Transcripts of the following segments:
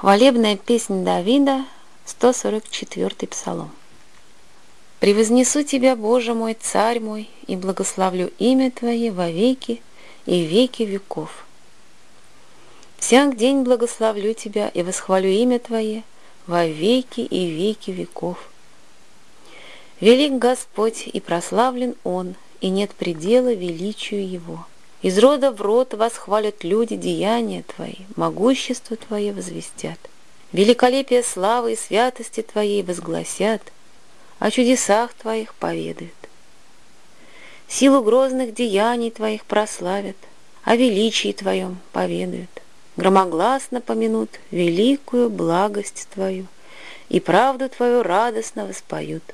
Хвалебная песнь Давида, 144-й псалом. «Превознесу Тебя, Боже мой, Царь мой, и благословлю имя Твое во веки и веки веков. Всяк день благословлю Тебя и восхвалю имя Твое во веки и веки веков. Велик Господь и прославлен Он, и нет предела величию Его. Из рода в род восхвалят люди деяния Твои, могущество Твое возвестят. Великолепие славы и святости Твоей возгласят, о чудесах Твоих поведают. Силу грозных деяний Твоих прославят, о величии Твоем поведают. Громогласно помянут великую благость Твою, и правду Твою радостно воспоют.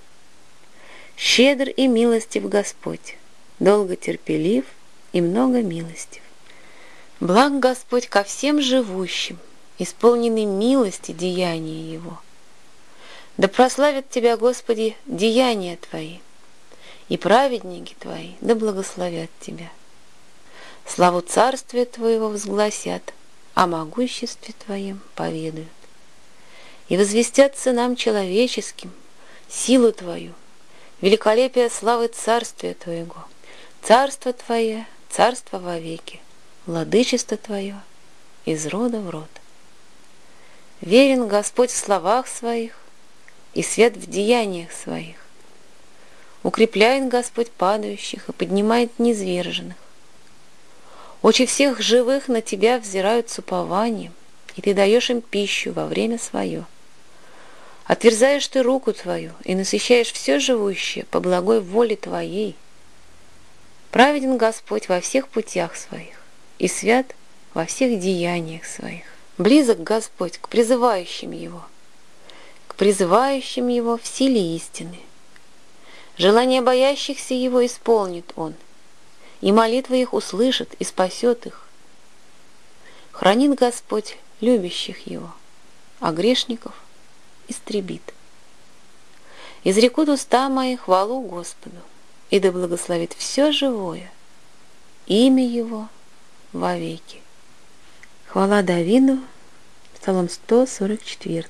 Щедр и милостив Господь, долго терпелив и много милостив. Благ Господь ко всем живущим, исполнены милости деяния Его. Да прославят Тебя, Господи, деяния Твои, и праведники Твои да благословят Тебя. Славу Царствия Твоего возгласят, о могуществе Твоем поведают. И возвестят сынам человеческим силу Твою, великолепие славы Царствия Твоего. Царство Твое, царство вовеки, владычество Твое из рода в род. Верен Господь в словах Своих и свят в деяниях Своих. Укрепляет Господь падающих и поднимает низверженных. Очи всех живых на Тебя взирают с упованием, и Ты даешь им пищу во время свое. Отверзаешь Ты руку Твою и насыщаешь все живущее по благой воле Твоей. Праведен Господь во всех путях Своих и свят во всех деяниях Своих. Близок Господь к призывающим Его, к призывающим Его в силе истины. Желания боящихся Его исполнит Он, и молитвы их услышит и спасет их. Хранит Господь любящих Его, а грешников истребит. Изрекут уста мои хвалу Господу, и да благословит все живое, имя Его вовеки. Хвала Давиду, Псалом 144.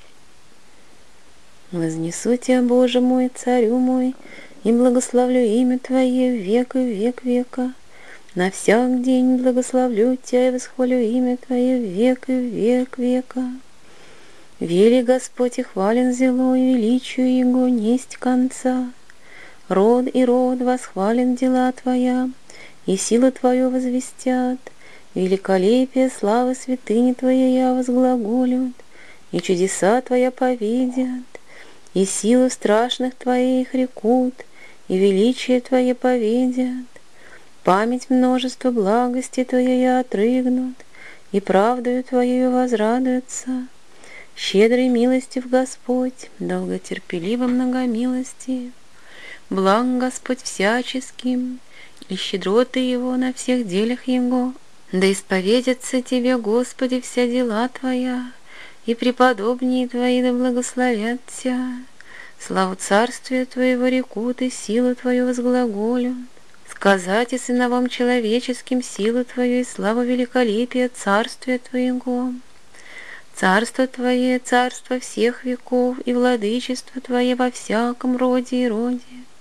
Вознесу Тебя, Боже мой, Царю мой, и благословлю имя Твое век и век века. На всяк день благословлю Тебя и восхвалю имя Твое век и век века. Велик Господь и хвален зело, и величию Его несть конца. Род и род восхвален дела Твоя, и силу Твою возвестят. Великолепие славы святыни Твоей возглаголют, и чудеса Твоя повидят, и силу страшных Твоих рекут, и величие Твое повидят. Память множества благости Твоей отрыгнут, и правдою Твоею возрадуются. Щедрый милостив Господь, долготерпеливо многомилостив. Благ Господь всяческим, и щедроты Его на всех делях Его. Да исповедятся Тебе, Господи, вся дела Твоя, и преподобнее Твои да благословят Тебя. Славу Царствия Твоего рекут, и силу Твою возглаголют. Сказать и сыновам человеческим силу Твою и славу великолепия Царствия Твоего. Царство Твое, царство всех веков, и владычество Твое во всяком роде и роде.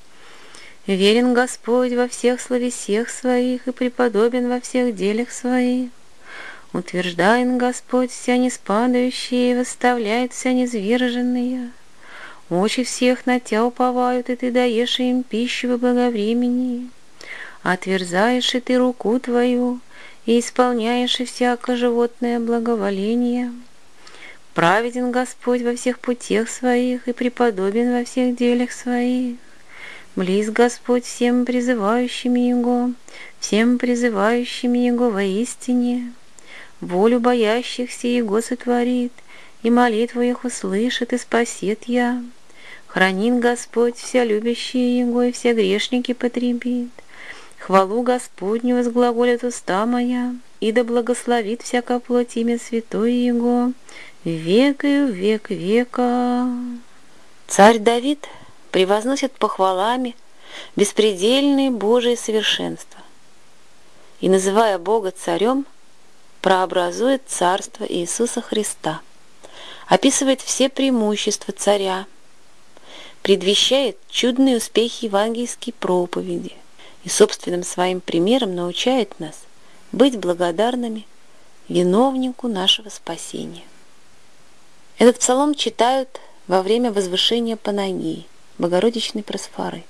Верен Господь во всех словесях Своих, и преподобен во всех делях Своих. Утверждает Господь вся неспадающие, и восставляет вся низверженные. Очи всех на Тебя уповают, и Ты даешь им пищу во благовремени. Отверзаешь и Ты руку Твою, и исполняешь и всякое животное благоволение. Праведен Господь во всех путях Своих, и преподобен во всех делях Своих. Близ Господь всем призывающим Его, всем призывающим Его воистине. Волю боящихся Его сотворит, и молитву их услышит, и спасет я. Хранит Господь вся любящие Его, и все грешники потребит. Хвалу Господню возглаголят уста моя, и да благословит всяко плоть имя святое Его, век и век века. Царь Давид превозносит похвалами беспредельные Божие совершенства, и, называя Бога царем, прообразует царство Иисуса Христа. описывает все преимущества царя, предвещает чудные успехи евангельской проповеди и собственным своим примером научает нас быть благодарными виновнику нашего спасения. Этот псалом читают во время возвышения Панагии, Богородичной Просфоры.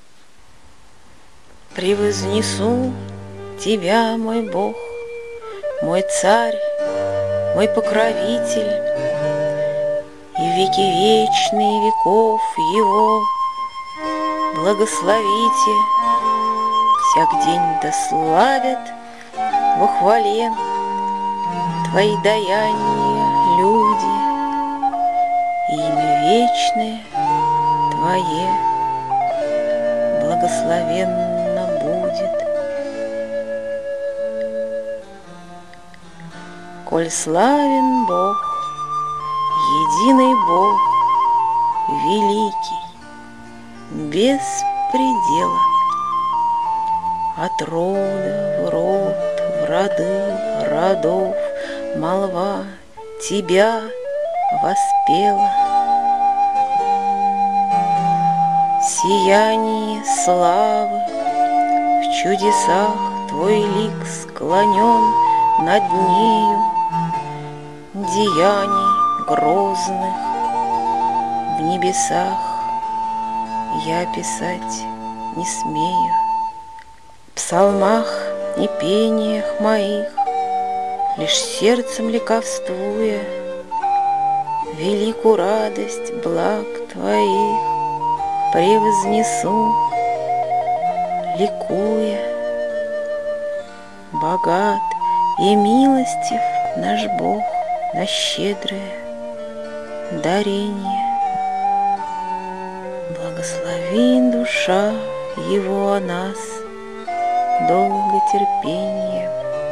«Превознесу Тебя, мой Бог, мой Царь, мой Покровитель, и в веки вечные веков Его благословите, всяк день дославят во хвале Твои даяния, люди, и имя вечное Твое благословенно будет. Коль славен Бог, единый Бог, великий, без предела, от рода в род, в роды родов молва Тебя воспела. Сияние славы, в чудесах Твой лик склонен над нею, деяний грозных в небесах я писать не смею. В псалмах и пениях моих, лишь сердцем ликовствуя, великую радость благ Твоих превознесу, ликуя. Богат и милостив наш Бог на щедрое дарение. Благослови, душа Его, о нас долготерпение.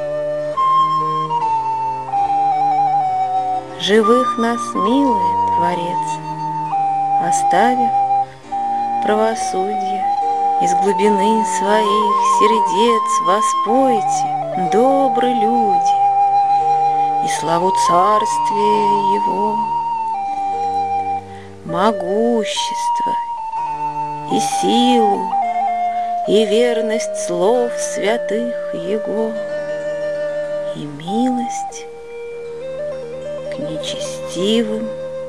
Живых нас милует Творец, оставив правосудие. Из глубины своих сердец воспойте, добрые люди, и славу царствия Его, могущество и силу, и верность слов святых Его, и милость к нечестивым.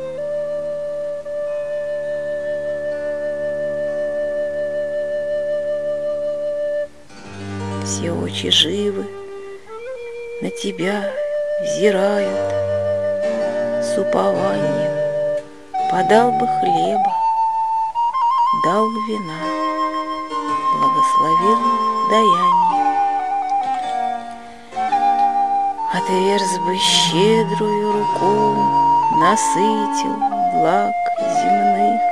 Все очи живы, на Тебя взирают с упованием. Подал бы хлеба, дал вина, благословил даяние. Отверз бы щедрую руку, насытил благ земных,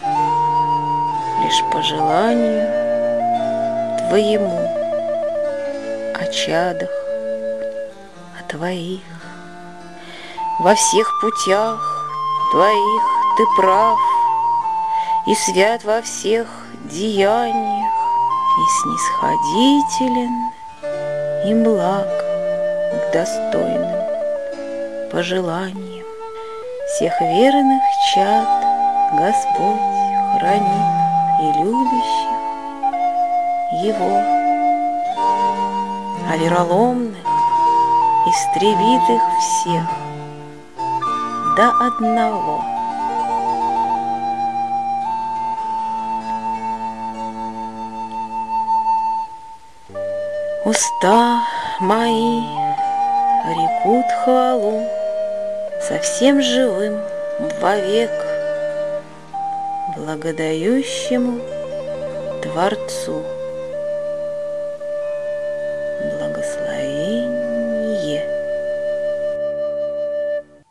лишь по желанию Твоему, о чадах, о Твоих. Во всех путях Твоих Ты прав, и свят во всех деяниях, и снисходителен, и благ к достойным пожеланиям. Всех верных чад Господь хранит, и любящих Его, а вероломных истребит их всех до одного. Уста мои рекут хвалу совсем живым вовек, благодающему Творцу. Благослови